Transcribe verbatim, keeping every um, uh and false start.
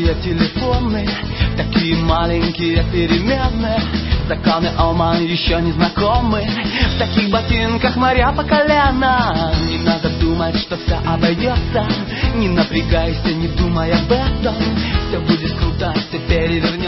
Сотовые телефоны, такие маленькие перемены. Законы Ома еще не знакомы. В таких ботинках моря по колено. Не надо думать, что все обойдется. Не напрягайся, не думай об этом. Все будет круто, все перевернется.